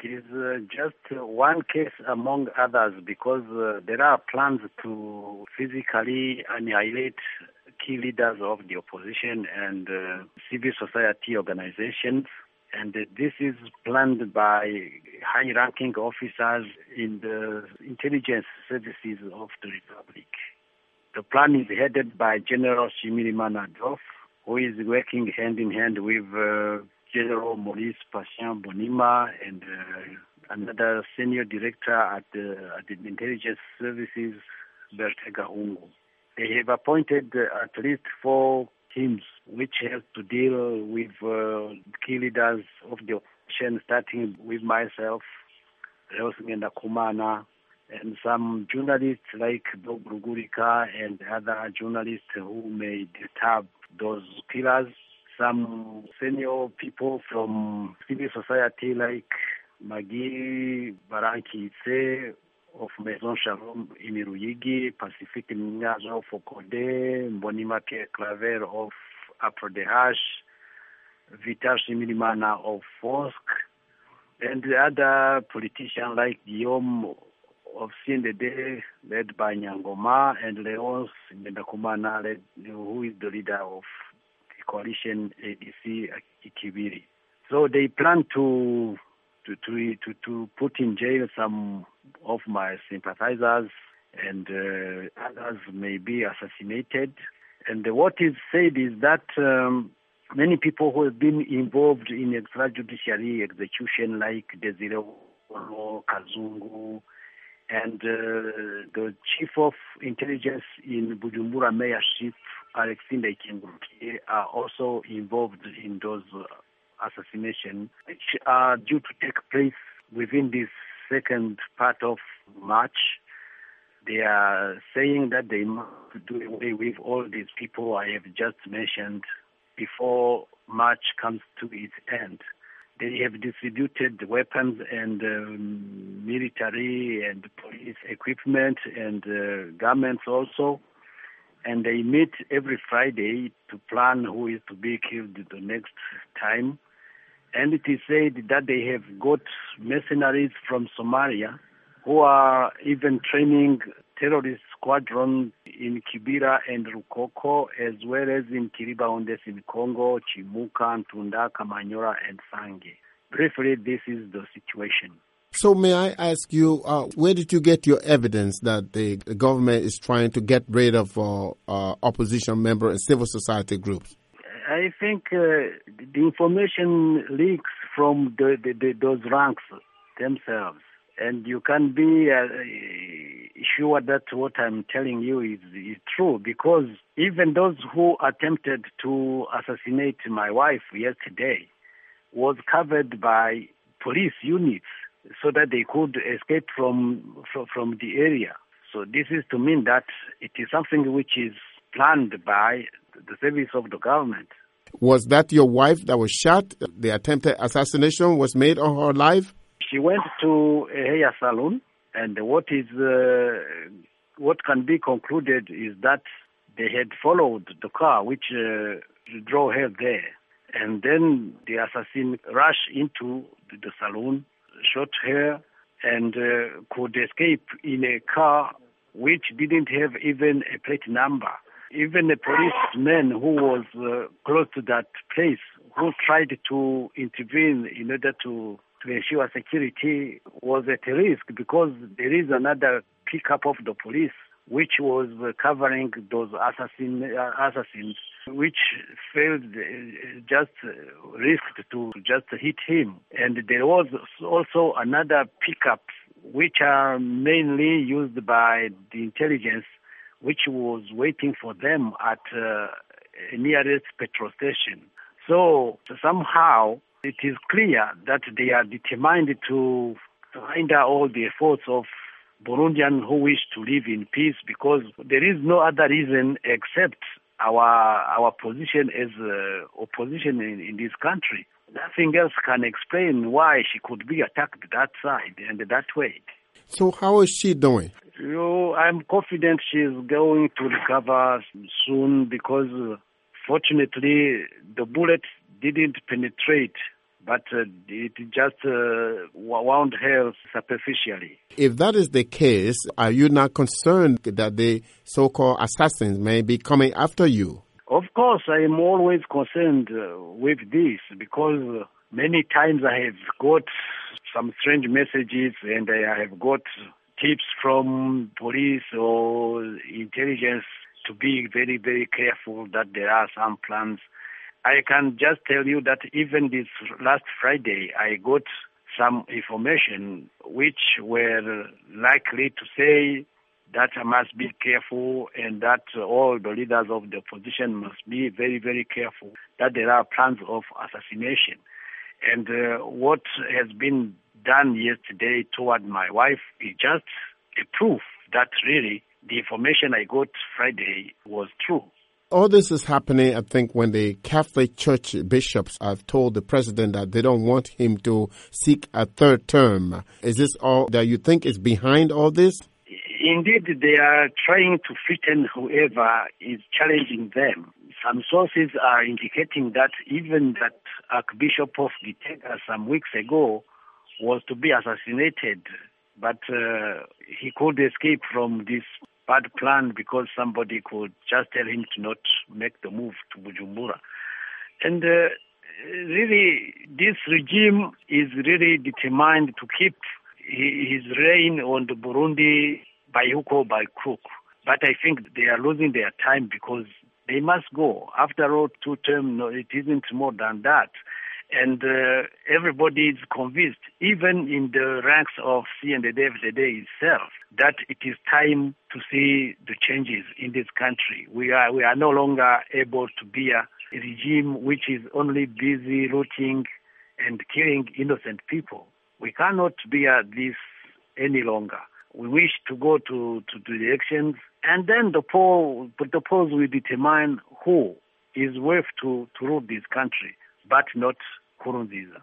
It is just one case among others because there are plans to physically annihilate key leaders of the opposition and civil society organizations. And this is planned by high-ranking officers in the intelligence services of the Republic. The plan is headed by General Shimirimana Adolf, who is working hand-in-hand with General Maurice Patient Bonima and another senior director at the intelligence services, Berthe Gahungu. They have appointed at least 4 teams which have to deal with key leaders of the opposition, starting with myself, Leosingenda Kumana, and some journalists like Bob Rugurika and other journalists who may disturb those killers. Some senior people from civil society like Magi Baranki of Maison Shalom Imiruyigi, Pacific Nyazo Fokode, Mbonima Pierre Claver of Aprodehash, Vital Shimirimana of Fosk, and the other politicians like Guillaume of CNDD, led by Nyangoma, and Leonce Mendakumana, who is the leader of the coalition ADC Ikibiri. So they plan to put in jail some of my sympathizers, and others may be assassinated. And what is said is that many people who have been involved in extrajudiciary execution, like Desire Kazungu, and the chief of intelligence in Bujumbura mayorship, Alexander Ikenguruki, are also involved in those assassinations, which are due to take place within this second part of March. They are saying that they must do away with all these people I have just mentioned before March comes to its end. They have distributed weapons and military and police equipment and garments also. And they meet every Friday to plan who is to be killed the next time. And it is said that they have got mercenaries from Somalia who are even training terrorist squadrons in Kibira and Rukoko, as well as in Kiribaundes in Congo, Chimuka, Ntunda, Kamanyora, and Sange. Briefly, this is the situation. So may I ask you, where did you get your evidence that the government is trying to get rid of opposition members and civil society groups? I think the information leaks from those ranks themselves. And you can be sure that what I'm telling you is true, because even those who attempted to assassinate my wife yesterday was covered by police units so that they could escape from the area. So this is to mean that it is something which is planned by the service of the government. Was that your wife that was shot? The attempted assassination was made on her life? She went to a hair salon, and what can be concluded is that they had followed the car which drove her there. And then the assassin rushed into the salon, shot her, and could escape in a car which didn't have even a plate number. Even a policeman who was close to that place, who tried to intervene in order to ensure security, was at risk, because there is another pickup of the police which was covering those assassins, which failed, just risked to just hit him. And there was also another pickup which are mainly used by the intelligence, which was waiting for them at nearest petrol station. So somehow it is clear that they are determined to hinder all the efforts of Burundians who wish to live in peace, because there is no other reason except our position as opposition in this country. Nothing else can explain why she could be attacked that side and that way. So how is she doing? I'm confident she's going to recover soon, because fortunately the bullet didn't penetrate but it just wound held superficially. If that is the case, are you not concerned that the so-called assassins may be coming after you? Of course, I am always concerned with this because many times I have got some strange messages and I have got tips from police or intelligence to be very, very careful that there are some plans. I can just tell you that even this last Friday, I got some information which were likely to say that I must be careful and that all the leaders of the opposition must be very, very careful, that there are plans of assassination. And what has been done yesterday toward my wife is just a proof that really the information I got Friday was true. All this is happening, I think, when the Catholic Church bishops have told the president that they don't want him to seek a third term. Is this all that you think is behind all this? Indeed, they are trying to frighten whoever is challenging them. Some sources are indicating that even that Archbishop of Gitega some weeks ago was to be assassinated, but he could escape from this bad plan because somebody could just tell him to not make the move to Bujumbura. And really, this regime is really determined to keep his reign on the Burundi by hook or by crook. But I think they are losing their time because they must go. After all, 2 terms, no, it isn't more than that. And everybody is convinced, even in the ranks of CNDD-FDD itself, that it is time to see the changes in this country. We are no longer able to be a regime which is only busy looting and killing innocent people. We cannot be this any longer. We wish to go to the elections, and then the polls will determine who is worth to rule this country, but not Nkurunziza.